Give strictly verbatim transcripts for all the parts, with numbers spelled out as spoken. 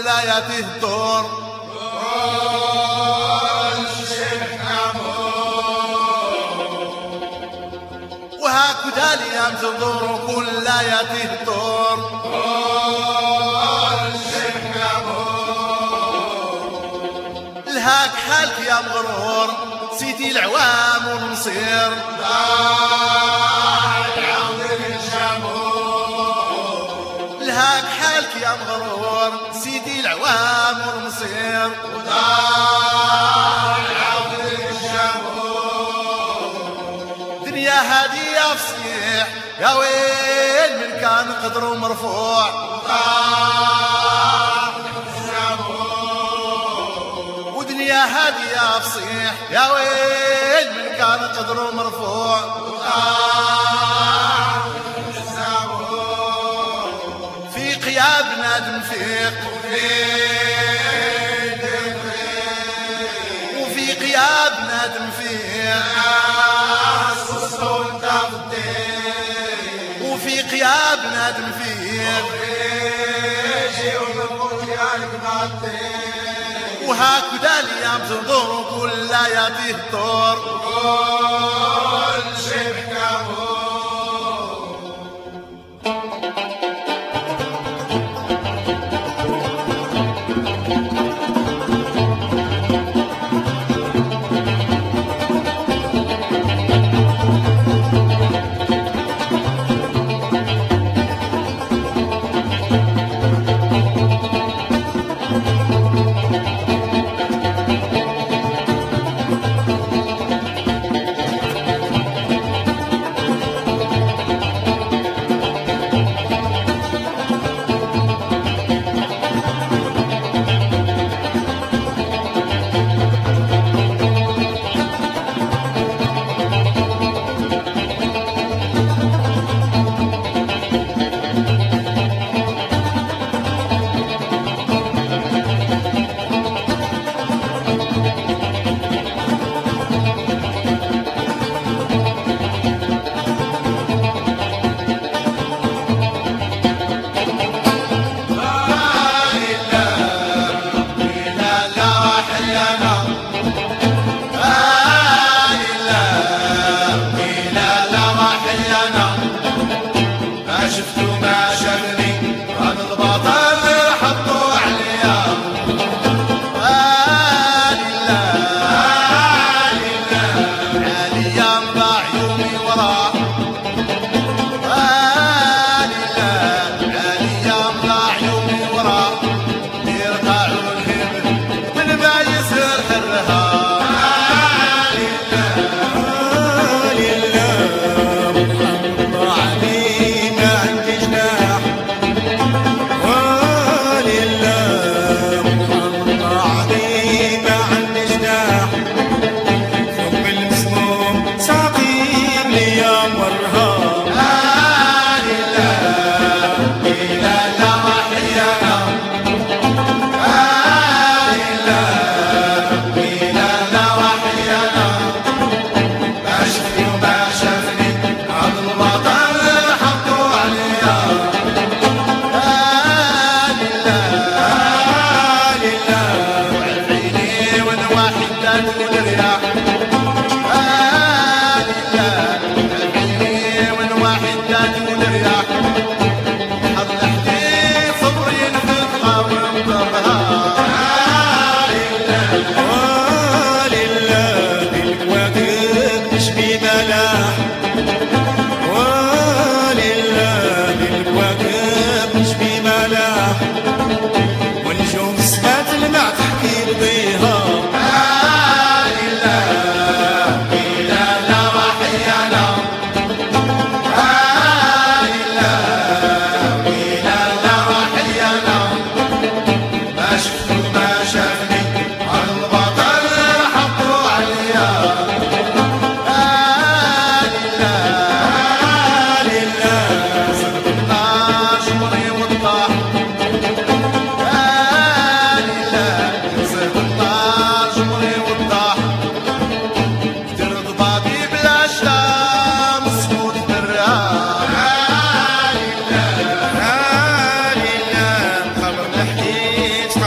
كلاياته الدور وهكذا الايام تدور كلاياته الدور لهاك حالك يا مغرور سيدي العوام والمصير لهاك حالك يا مغرور سيدي العوام والمصير دنيا هادية فصيح يا ويل من كان قدره مرفوع ودنيا هادية فصيح يا ويل من كان قدره مرفوع في قياب نادم فيق وفي قياب نادم فيق وفي قياب نادم فيق وهكذا الايام تدور كلاياته الدور كل شيء بحكامه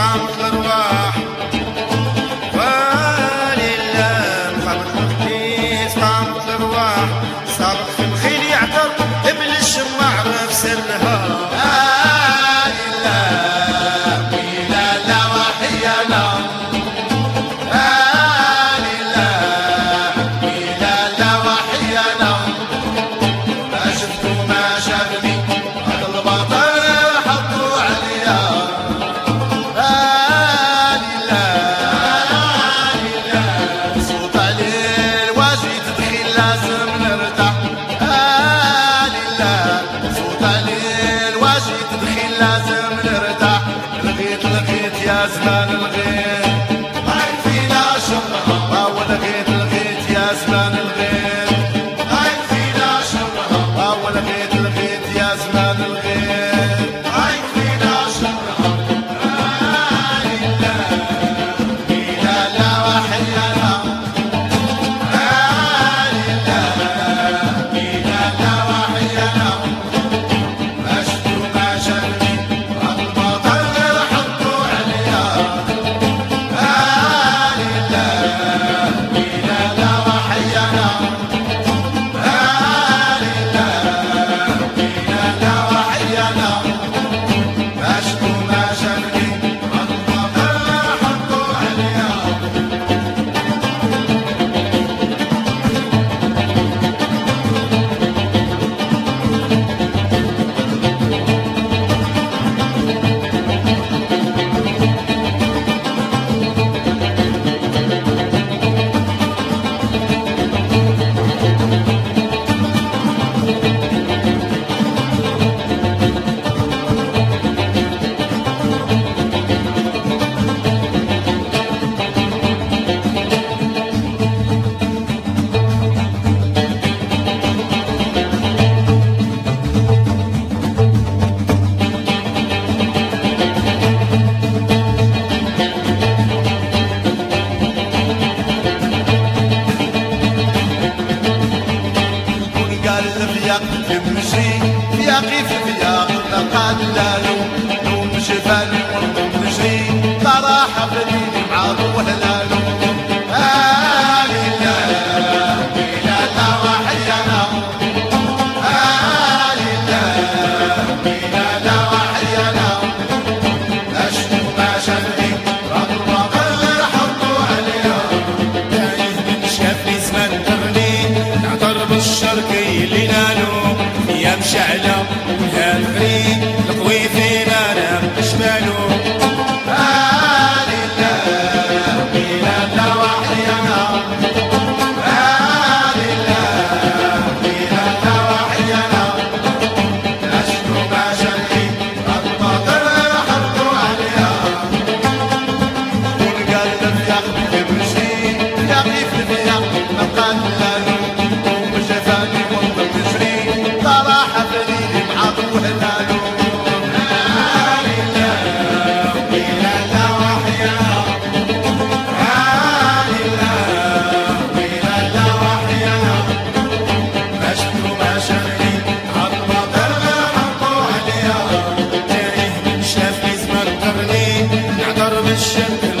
قامت الارواح ولله مخلق الحديث قامت الارواح صابت في الخيل يعتر ابليس ما عرف سرها يا زمان الغير هاي فينا شرها ولقيت لقيت يا زمان الغير هاي فينا شرها ولقيت لقيت يا زمان الغير هاي فينا شرها هاي لا لا لا وحيانا هاي لا لا لا وحيانا ما شفتوا ما شافني تمشي فياقي في فياق لقد لالو نوم شفاني ونقوم نجري لا راحة بديني معاذ وهلالو هالي لا لا لا وحيانا هالي لا لا لا وحيانا أشكو ما شفني رب الرب حطوا عليها تايه من شافني زمان درني نعطر بالشرقي اللي نالو يا مشعلة وهالغريب القوي فينا نام شمالو هالي لا لا لا وحيانا هالي لا لا لا وحيانا أشكو ما شرقي الباطل حطوا عليها والقلب ياخذ يمشي ياقي في الفياق لقد لالو وشفاني وانت تجري صراحة بديني معاذ وهلالو هالي لا لا لا وحيانا هالي لا لا لا وحيانا أشكو ما شرقي الباطل حطوا عليها تايه من شافني زمان درني نعذر بالشرق